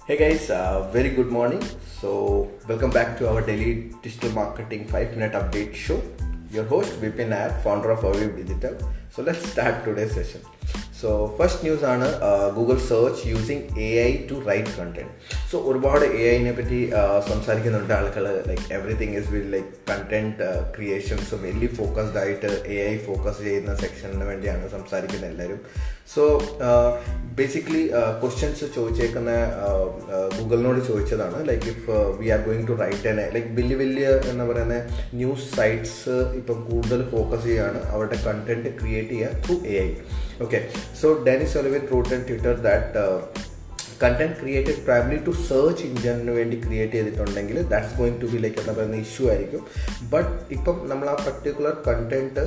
Hey guys, very good morning. So, welcome back to our daily digital marketing 5-minute update show. Your host Vipin Nair, founder of Aviv Digital. So, let's start today's session. So, first news on Google search using AI to write content. So, ഒരുപാട് AI നെ പറ്റി സംസാരിക്കുന്നുണ്ട് ആളുകൾ. Like everything is with like content creation. So, mainly focused ആയിട്ട് AI focus ചെയ്യുന്ന സെക്ഷനിന് വേണ്ടിയാണ് സംസാരിക്കുന്നത് എല്ലാവരും. So, basically questions ചോദിച്ചേക്കുന്ന ഗൂഗിളിനോട് ചോദിച്ചതാണ് like if we are going to write an like വലിയ എന്താ പറയുന്ന ന്യൂസ് സൈറ്റ്സ് ഇപ്പം കൂടുതൽ ഫോക്കസ് ചെയ്യുകയാണ് അവരുടെ കണ്ടന്റ് ക്രിയേറ്റ് ചെയ്യുക through AI. Okay, so Dennis Oliver wrote on Twitter that content created primarily to search engine വേണ്ടി ക്രിയേറ്റ് ചെയ്തിട്ടുണ്ടെങ്കിൽ that's going to be like എന്താ പറയുന്ന ഇഷ്യൂ ആയിരിക്കും. ബട്ട് ഇപ്പം നമ്മൾ ആ particular content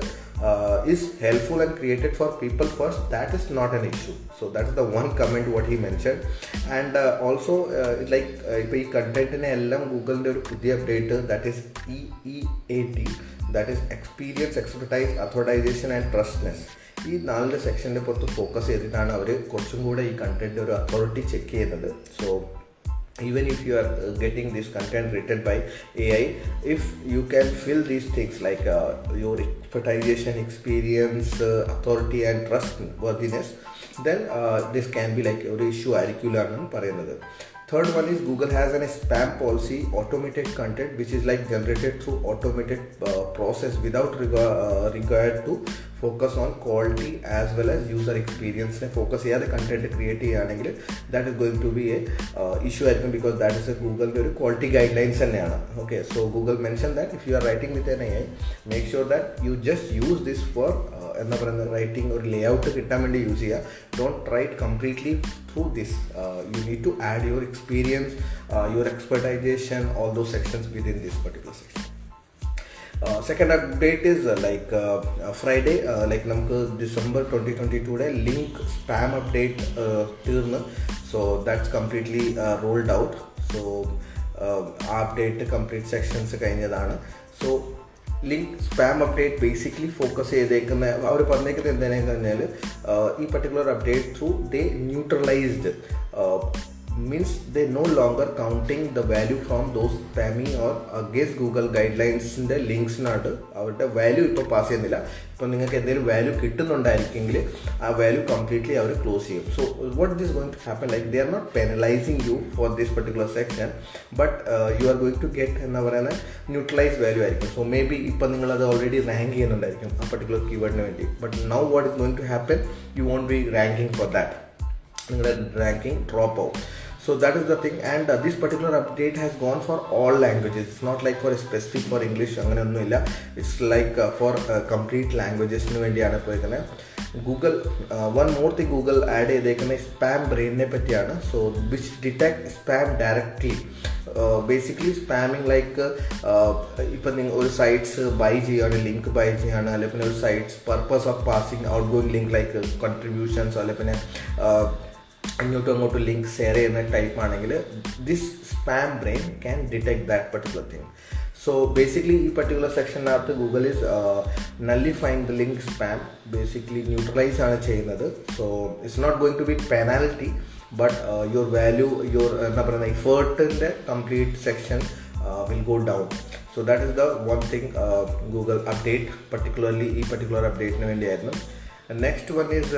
is helpful and created for people first, that is not an issue. So that's the one comment what he mentioned. And also like ഇപ്പോൾ ഈ കണ്ടന്റിനെ എല്ലാം ഗൂഗിളിൻ്റെ ഒരു പുതിയ update that is EEAT, that is experience, expertise, authorization and trustness. ഈ 4 സെക്ഷൻ്റെ പുറത്ത് focus ചെയ്തിട്ടാണ് അവർ കുറച്ചും കൂടെ ഈ കണ്ടന്റ് ഒരു അതോറിറ്റി ചെക്ക് ചെയ്യുന്നത്. So even if you are getting this content written by AI, if you can fill these things like your expertise, experience, authority and trustworthiness, then this can be like an issue aarikullannu parayunnathu. Third one is Google has a spam policy, automated content which is like generated through automated process without regard to focus on quality as well as user experience. Focus here the content create cheyanengil that is going to be a issue because that is a Google quality guidelines thaneyana. Okay, so Google mentioned that if you are writing with an AI, make sure that you just use this for writing or layout കിട്ടാൻ വേണ്ടി use ചെയ്യുക. Don't write completely through this. You need to add your experience, your expertise, all those sections within this particular section. Second update is like Friday, like നമുക്ക് December 2022 link spam update തീർന്ന്. So that's completely rolled out. So update complete sections കഴിഞ്ഞതാണ്. So link spam update basically focus ചെയ്തേക്കുന്ന അവർ പറഞ്ഞേക്കുന്നത് എന്താണെന്ന് പറഞ്ഞാൽ ഈ particular update through they neutralised means they no longer counting the value from those spammy or against Google guidelines in the links നാട്ട് അവരുടെ value ഇപ്പോൾ പാസ് ചെയ്യുന്നില്ല. ഇപ്പോൾ നിങ്ങൾക്ക് എന്തെങ്കിലും വാല്യൂ കിട്ടുന്നുണ്ടായിരിക്കെങ്കിൽ ആ വാല്യൂ കംപ്ലീറ്റ്ലി അവർ ക്ലോസ് ചെയ്യും. So what it is going to happen like they are not penalising you for this particular section but you are going to get എന്താ പറയുന്നത് ന്യൂട്രലൈസ് വാല്യൂ ആയിരിക്കും. സോ മേ ബി ഇപ്പം നിങ്ങളത് already rank ചെയ്യുന്നുണ്ടായിരിക്കും ആ particular കീവേഡിന് വേണ്ടി. But now what is going to happen, you won't be ranking for that, നിങ്ങളുടെ റാങ്കിങ് ഡ്രോപ്പ് ആവും. So that is the thing, and this particular update has gone for all languages. It's not like for specific for English അങ്ങനെ ഒന്നുമില്ല. It's like for complete languages-ന് വേണ്ടിയാണ് പോയിരിക്കുന്നത്. Google one more thing Google add ചെയ്തേക്കുന്ന spam ബ്രെയിനിനെ പറ്റിയാണ്. So which detect spam directly. Basically spamming like ഇപ്പം നിങ്ങൾ ഒരു സൈറ്റ്സ് ബൈ ചെയ്യുകയാണ്, ലിങ്ക് ബൈ ചെയ്യുകയാണ്, അല്ലെങ്കിൽ പിന്നെ ഒരു sites purpose of passing out going link like contributions, അല്ലെങ്കിൽ പിന്നെ അങ്ങോട്ടും അങ്ങോട്ടും ലിങ്ക് ഷെയർ ചെയ്യുന്ന ടൈപ്പ് ആണെങ്കിൽ this spam brain can detect that particular thing. So basically ഈ പർട്ടിക്കുലർ സെക്ഷനകത്ത് Google is nullifying the link spam, basically neutralise ആണ് ചെയ്യുന്നത്. So it's not going to be penalty but your value, your എന്താ പറയുക എഫേർട്ടിൻ്റെ complete section will go down. So that is the one thing Google update, particularly ഈ particular updateന് വേണ്ടിയായിരുന്നു. Next one is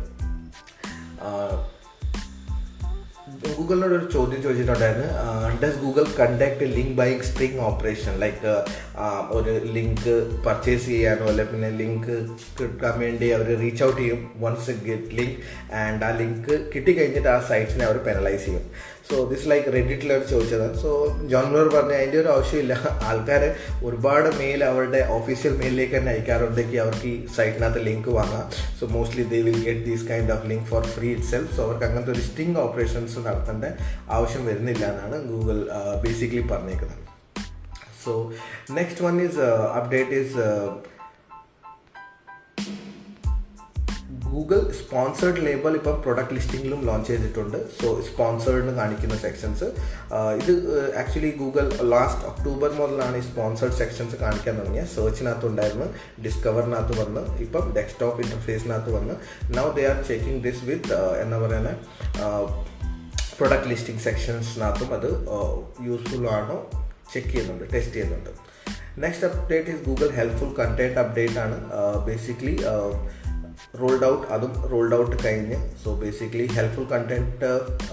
ഗൂഗിളിനോട് ഒരു ചോദ്യം ചോദിച്ചിട്ടുണ്ടായിരുന്നു, does Google conduct a link buying string operation, like ഒരു ലിങ്ക് പർച്ചേസ് ചെയ്യാനോ അല്ലെ പിന്നെ ലിങ്ക് കിട്ടാൻ വേണ്ടി അവർ റീച്ച് ഔട്ട് ചെയ്യും വൺസ് ഗെറ്റ് ലിങ്ക്, ആൻഡ് ആ ലിങ്ക് കിട്ടിക്കഴിഞ്ഞിട്ട് ആ സൈറ്റ്സിനെ അവർ പെനലൈസ് ചെയ്യും. സോ ദിസ് ലൈക്ക് റെഡിറ്റിലാണ് ചോദിച്ചത്. സോ ജോൺ മ്യൂർ പറഞ്ഞ അതിൻ്റെ ഒരു ആവശ്യമില്ല. ആൾക്കാർ ഒരുപാട് മെയിൽ അവരുടെ ഒഫീഷ്യൽ മെയിലിലേക്ക് തന്നെ അയക്കാറുണ്ടെങ്കിൽ അവർക്ക് ഈ സൈറ്റിനകത്ത് ലിങ്ക് വാങ്ങാം. So mostly they will get these kind of link for free itself. So അവർക്ക് അങ്ങനത്തെ ഒരു സ്റ്റിങ് ഓപ്പറേഷൻസ് നടത്തേണ്ട ആവശ്യം വരുന്നില്ല എന്നാണ് ഗൂഗിൾ ബേസിക്കലി പറഞ്ഞേക്കുന്നത്. So next one is update is Google sponsored label ഇപ്പോൾ പ്രൊഡക്റ്റ് ലിസ്റ്റിങ്ങിലും ലോഞ്ച് ചെയ്തിട്ടുണ്ട്. സോ സ്പോൺസേർഡ് കാണിക്കുന്ന സെക്ഷൻസ് ഇത് ആക്ച്വലി ഗൂഗിൾ ലാസ്റ്റ് ഒക്ടോബർ മുതലാണ് ഈ സ്പോൺസേർഡ് സെക്ഷൻസ് കാണിക്കാൻ തുടങ്ങിയത്. സെർച്ചിനകത്ത് ഉണ്ടായിരുന്നു, ഡിസ്കവറിനകത്ത് വന്ന്, ഇപ്പം ഡെസ്ക്ടോപ്പ് ഇൻ്റർഫേസിനകത്ത് വന്ന്. Now they are checking this with എന്താ പറയുന്നത് പ്രൊഡക്റ്റ് ലിസ്റ്റിംഗ് സെക്ഷൻസിനകത്തും അത് യൂസ്ഫുൾ ആണോ ചെക്ക് ചെയ്യുന്നുണ്ട്, ടെസ്റ്റ് ചെയ്യുന്നുണ്ട്. Next update is Google helpful content update ആണ്. ബേസിക്കലി അതും റോൾഡ് ഔട്ട് കഴിഞ്ഞ്. So basically helpful content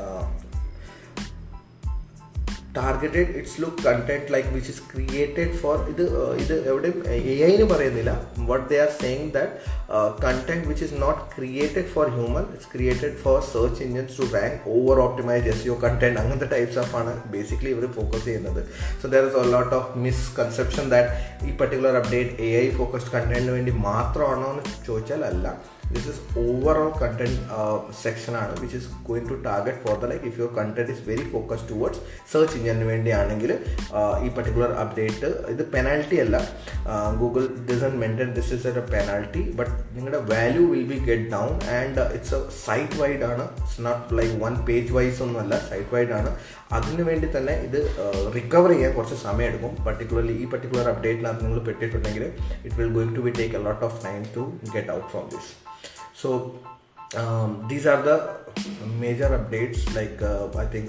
targeted its look content like which is created for ഇത് എവിടെയും AI പറയുന്നില്ല. what they are saying that content which is not created for human, it's created for search engines to rank over optimized SEO content. അങ്ങനത്തെ types of ആണ് basically ഇവർ focus ചെയ്യുന്നത്. So there is a lot of misconception that ഈ particular update AI focused കണ്ടന്റിന് വേണ്ടി മാത്രമാണോ എന്ന് ചോദിച്ചാൽ അല്ല. This is overall content section ആണ് which is going to target for the like if your content is very focused towards search engine വേണ്ടിയാണെങ്കിൽ ഈ പർട്ടിക്കുലർ അപ്ഡേറ്റ് ഇത് പെനാൽറ്റി അല്ല. Google doesn't mention this is a penalty but നിങ്ങളുടെ value will be get down and it's a site wide ആണ്. It's not like one page wise ഒന്നുമല്ല, site wide ആണ്. അതിനു വേണ്ടി തന്നെ ഇത് റിക്കവർ ചെയ്യാൻ കുറച്ച് സമയം എടുക്കും. പർട്ടിക്കുലർലി ഈ പർട്ടിക്കുലർ അപ്ഡേറ്റിനകത്ത് നിങ്ങൾ പെട്ടിട്ടുണ്ടെങ്കിൽ it will going to be take a lot of time to get out from this. So these are the major updates like I think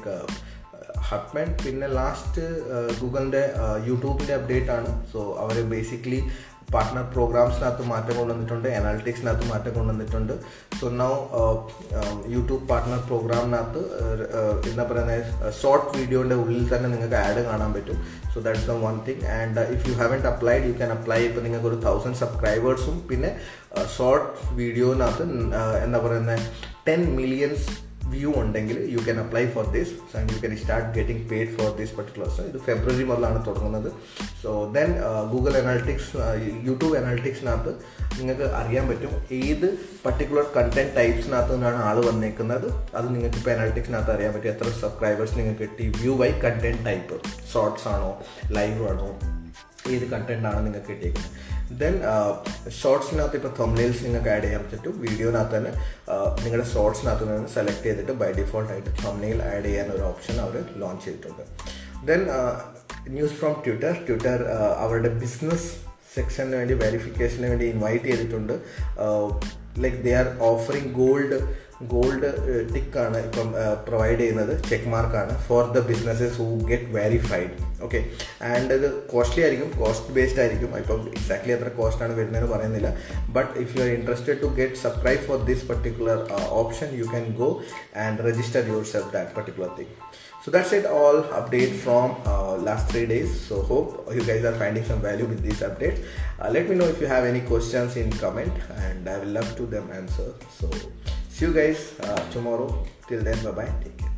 Hotman പിന്നെ ലാസ്റ്റ് ഗൂഗിളിൻ്റെ യൂട്യൂബിൻ്റെ അപ്ഡേറ്റ് ആണ്. സോ അവർ ബേസിക്കലി പാർട്ട്ണർ പ്രോഗ്രാംസിനകത്ത് മാറ്റം കൊണ്ടുവന്നിട്ടുണ്ട്, അനാലിറ്റിക്സിനകത്ത് മാറ്റം കൊണ്ടുവന്നിട്ടുണ്ട്. സോ നൗ യൂട്യൂബ് പാർട്ട്ണർ പ്രോഗ്രാമിനകത്ത് എന്താ പറയുന്നത് ഷോർട്ട് വീഡിയോൻ്റെ ഉള്ളിൽ തന്നെ നിങ്ങൾക്ക് ആഡ് കാണാൻ പറ്റും. So that's the one thing. And if you haven't applied you can apply. ഇപ്പോൾ നിങ്ങൾക്ക് ഒരു 1000 സബ്സ്ക്രൈബേഴ്സും പിന്നെ ഷോർട്ട് വീഡിയോനകത്ത് എന്താ പറയുന്നത് 10 million വ്യൂ ഉണ്ടെങ്കിൽ you can apply for this and you can start getting paid for this particular. ഇത് ഫെബ്രുവരി മുതലാണ് തുടങ്ങുന്നത്. So then Google Analytics YouTube അനാലിറ്റിക്സിനകത്ത് നിങ്ങൾക്ക് അറിയാൻ പറ്റും ഏത് പർട്ടിക്കുലർ കണ്ടന്റ് ടൈപ്സിനകത്ത് നിന്നാണ് ആൾ വന്നേക്കുന്നത്. അത് നിങ്ങൾക്ക് ഇപ്പോൾ അനാലിറ്റിക്സിനകത്ത് അറിയാൻ പറ്റും. എത്ര സബ്സ്ക്രൈബേഴ്സ് നിങ്ങൾക്ക് കിട്ടി, view by content type, shorts ആണോ ലൈവ് ആണോ, ഏത് കണ്ടന്റ് ആണ് നിങ്ങൾക്ക് കിട്ടിയിരിക്കുന്നത്. ദെൻ ഷോർട്സിനകത്ത് ഇപ്പോൾ തംബ്നെയിൽസ് നിങ്ങൾക്ക് ആഡ് ചെയ്യാൻ പറ്റും. വീഡിയോനകത്ത് തന്നെ നിങ്ങളുടെ ഷോർട്സിനകത്ത് നിന്ന് സെലക്ട് ചെയ്തിട്ട് ബൈ ഡിഫോൾട്ട് ആയിട്ട് തംബ്നെയിൽ ആഡ് ചെയ്യാൻ ഒരു ഓപ്ഷൻ അവർ ലോഞ്ച് ചെയ്തിട്ടുണ്ട്. ദെൻ ന്യൂസ് ഫ്രോം ട്വിറ്റർ അവരുടെ ബിസിനസ് സെക്ഷന് വേണ്ടി വെരിഫിക്കേഷന് വേണ്ടി ഇൻവൈറ്റ് ചെയ്തിട്ടുണ്ട്. Like they are offering gold ടിക്കാണ് ഇപ്പം പ്രൊവൈഡ് ചെയ്യുന്നത്, ചെക്ക് മാർക്കാണ് for the businesses who get verified. Okay, and ഇത് കോസ്റ്റ്ലി ആയിരിക്കും, കോസ്റ്റ് ബേസ്ഡ് ആയിരിക്കും. ഇപ്പം എക്സാക്ട്ലി എത്ര കോസ്റ്റാണ് വരുന്നതെന്ന് പറയുന്നില്ല. But if you are interested to get subscribe for this particular option U can go and register yourself that particular thing. So that's it, all update from last 3 days. So hope you guys are finding some value with these updates. Let me know if you have any questions in comment and I will love to them answer. So see you guys tomorrow. Till then, bye bye, take care.